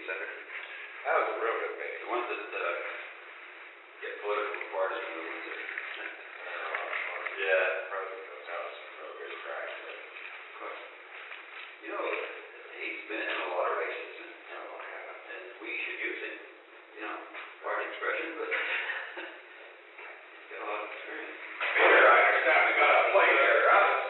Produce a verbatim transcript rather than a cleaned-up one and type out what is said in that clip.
center. That was a real good meeting. The ones that uh, get political parties are the ones that. Yeah, President knows how to throw good cracks. Of course. You know, he's been in a lot of races, and, Oh, yeah. and we should use him. You know, pardon expression, but he's got a lot of experience. Here, I accidentally got a plate here. Huh?